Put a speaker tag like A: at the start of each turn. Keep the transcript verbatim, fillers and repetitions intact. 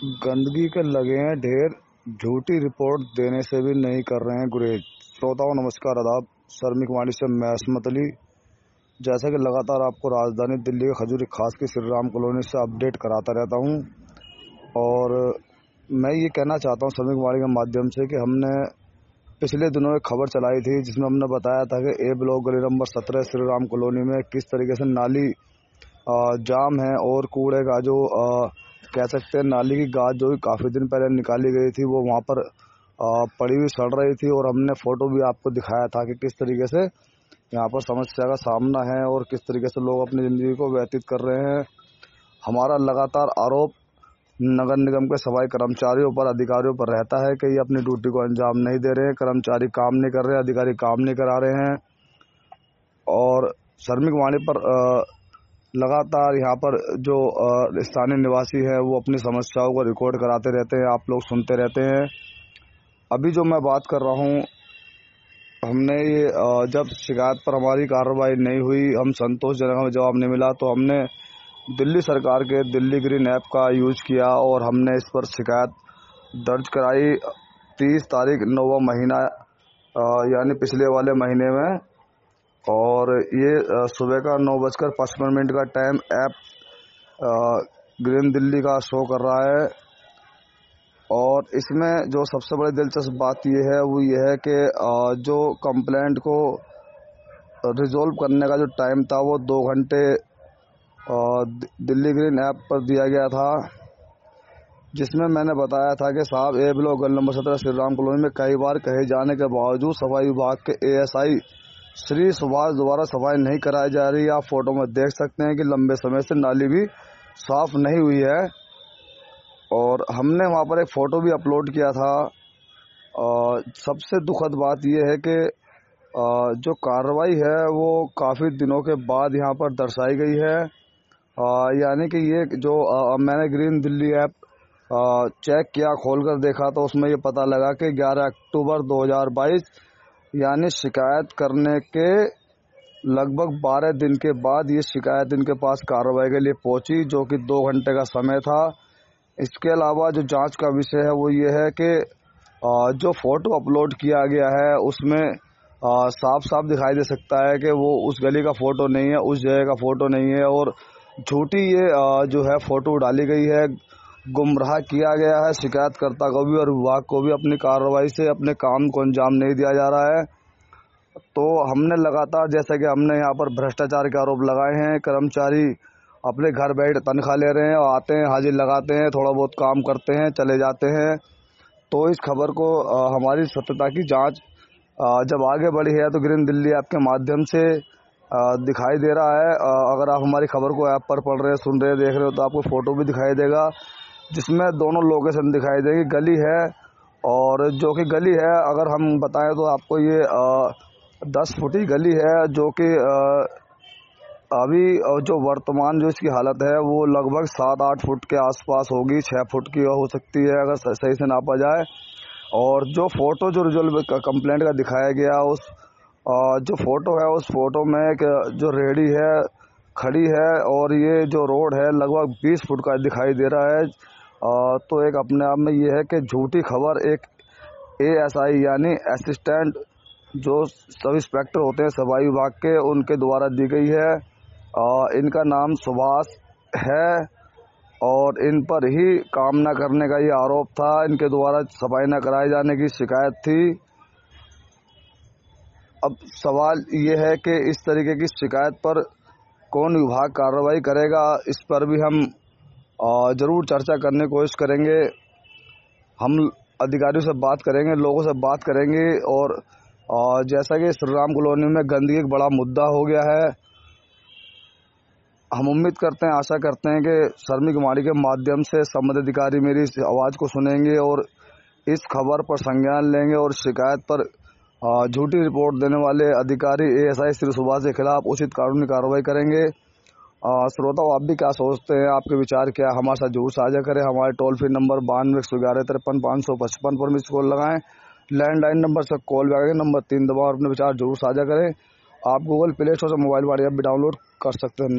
A: गंदगी के लगे हैं ढेर, झूठी रिपोर्ट देने से भी नहीं कर रहे हैं गुरेज। श्रोताओं नमस्कार, आदाब। शर्मिक वाणी से मैं असमत अली। जैसा कि लगातार आपको राजधानी दिल्ली के खजूरी खास की श्री राम कॉलोनी से अपडेट कराता रहता हूं, और मैं ये कहना चाहता हूं शर्मिक वाणी के माध्यम से कि हमने पिछले दिनों एक खबर चलाई थी जिसमें हमने बताया था कि ए ब्लॉक गली नंबर सत्रह श्री राम कॉलोनी में किस तरीके से नाली जाम है और कूड़े का जो आ, कह सकते हैं नाली की गाज जो काफ़ी दिन पहले निकाली गई थी वो वहाँ पर आ, पड़ी हुई सड़ रही थी। और हमने फ़ोटो भी आपको दिखाया था कि किस तरीके से यहाँ पर समस्या का सामना है और किस तरीके से लोग अपनी ज़िंदगी को व्यतीत कर रहे हैं। हमारा लगातार आरोप नगर निगम के सफाई कर्मचारियों पर, अधिकारियों पर रहता है कि ये अपनी ड्यूटी को अंजाम नहीं दे रहे हैं, कर्मचारी काम नहीं कर रहे, अधिकारी काम नहीं करा रहे हैं। और शर्मिक वाणी पर आ, लगातार यहाँ पर जो स्थानीय निवासी है वो अपनी समस्याओं को रिकॉर्ड कराते रहते हैं, आप लोग सुनते रहते हैं। अभी जो मैं बात कर रहा हूँ, हमने ये जब शिकायत पर हमारी कार्रवाई नहीं हुई, हम संतोषजनक हमें जवाब नहीं मिला, तो हमने दिल्ली सरकार के दिल्ली ग्रीन ऐप का यूज किया और हमने इस पर शिकायत दर्ज कराई तीस तारीख नौवा महीना यानी पिछले वाले महीने में। और ये सुबह का नौ बजकर पचपन मिनट का टाइम ऐप ग्रीन दिल्ली का शो कर रहा है। और इसमें जो सबसे बड़ी दिलचस्प बात ये है वो ये है कि जो कंप्लेंट को रिजॉल्व करने का जो टाइम था वो दो घंटे दिल्ली ग्रीन ऐप पर दिया गया था, जिसमें मैंने बताया था कि साहब ए ब्लॉक गली नंबर सत्रह श्री राम कॉलोनी में कई बार कहे जाने के बावजूद सफाई विभाग के A S I Shri Subhash द्वारा सफाई नहीं कराई जा रही। आप फोटो में देख सकते हैं कि लंबे समय से नाली भी साफ नहीं हुई है। और हमने वहां पर एक फ़ोटो भी अपलोड किया था। और सबसे दुखद बात यह है कि जो कार्रवाई है वो काफ़ी दिनों के बाद यहाँ पर दर्शाई गई है। यानी कि ये जो मैंने ग्रीन दिल्ली ऐप चेक किया, खोलकर देखा, तो उसमें ये पता लगा कि ग्यारह अक्टूबर दो हज़ार बाईस यानी शिकायत करने के लगभग बारह दिन के बाद ये शिकायत इनके पास कार्रवाई के लिए पहुंची, जो कि दो घंटे का समय था। इसके अलावा जो जांच का विषय है वो ये है कि जो फोटो अपलोड किया गया है उसमें साफ साफ दिखाई दे सकता है कि वो उस गली का फोटो नहीं है, उस जगह का फोटो नहीं है, और झूठी ये जो है फोटो डाली गई है, गुमराह किया गया है शिकायतकर्ता को भी और विभाग को भी। अपनी कार्रवाई से अपने काम को अंजाम नहीं दिया जा रहा है। तो हमने लगातार, जैसे कि हमने यहाँ पर भ्रष्टाचार के आरोप लगाए हैं, कर्मचारी अपने घर बैठ तनख्वाह ले रहे हैं और आते हैं, हाजिर लगाते हैं, थोड़ा बहुत काम करते हैं, चले जाते हैं। तो इस खबर को आ, हमारी सत्यता की जांच आ, जब आगे बढ़ी है तो ग्रीन दिल्ली ऐप के माध्यम से आ, दिखाई दे रहा है। आ, अगर आप हमारी खबर को ऐप पर पढ़ रहे हैं, सुन रहे हैं, देख रहे हो, तो आपको फोटो भी दिखाई देगा जिसमें दोनों लोकेशन दिखाई देगी। गली है, और जो कि गली है अगर हम बताएं तो आपको ये आ, दस फुटी गली है, जो कि अभी जो वर्तमान जो इसकी हालत है वो लगभग सात आठ फुट के आसपास होगी, छः फुट की हो सकती है अगर सही से नापा जाए। और जो फोटो जो रिजल्व कंप्लेंट का दिखाया गया, उस आ, जो फोटो है उस फोटो में एक जो रेहड़ी है खड़ी है, और ये जो रोड है लगभग बीस फुट का दिखाई दे रहा है। आ, तो एक अपने आप में ये है कि झूठी खबर एक ए एस आई यानी असिस्टेंट जो सब इंस्पेक्टर होते हैं सफाई विभाग के, उनके द्वारा दी गई है। आ, इनका नाम सुभाष है और इन पर ही काम न करने का ये आरोप था। इनके द्वारा सफाई न कराए जाने की शिकायत थी। अब सवाल ये है कि इस तरीके की शिकायत पर कौन विभाग कार्रवाई करेगा, इस पर भी हम ज़रूर चर्चा करने की कोशिश करेंगे। हम अधिकारियों से बात करेंगे, लोगों से बात करेंगे। और जैसा कि श्री राम कॉलोनी में गंदगी एक बड़ा मुद्दा हो गया है, हम उम्मीद करते हैं, आशा करते हैं कि शर्मिक वाणी के माध्यम से संबंधित अधिकारी मेरी इस आवाज़ को सुनेंगे और इस खबर पर संज्ञान लेंगे और शिकायत पर झूठी रिपोर्ट देने वाले अधिकारी A S I Shri Subhash के खिलाफ उचित कानूनी कार्रवाई करेंगे। श्रोताओं, आप भी क्या सोचते हैं, आपके विचार क्या, हमारे साथ जरूर साझा करें। हमारे टोल फ्री नंबर बानवे एक सौ ग्यारह तिरपन पाँच सौ पचपन पर मिस कॉल लगाएं। लैंडलाइन नंबर से कॉल बैक नंबर तीन दबाओ और अपने विचार जरूर साझा करें। आप गूगल प्ले स्टोर से मोबाइल वाली ऐप भी डाउनलोड कर सकते हैं।